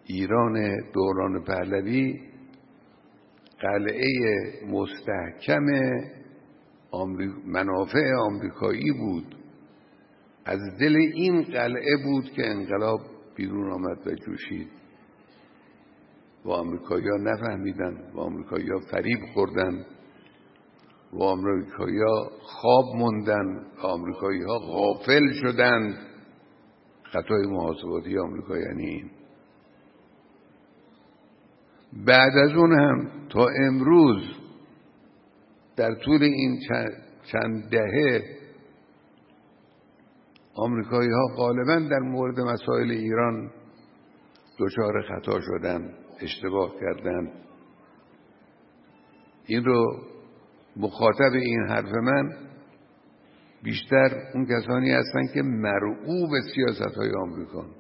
ایران دوران پهلوی قلعه مستحکم منافع آمریکایی بود. از دل این قلعه بود که انقلاب بیرون آمد و جوشید و آمریکایی‌ها نفهمیدن و آمریکایی‌ها فریب خوردن و آمریکایی‌ها خواب موندن و آمریکایی‌ها غافل شدند. خطای محاسباتی آمریکا یعنی این. بعد از اون هم تا امروز در طول این چند دهه آمریکایی‌ها غالباً در مورد مسائل ایران دچار خطا شدن، اشتباه کردن. این رو مخاطب این حرف من بیشتر اون کسانی هستند که مرعوب سیاست‌های آمریکا.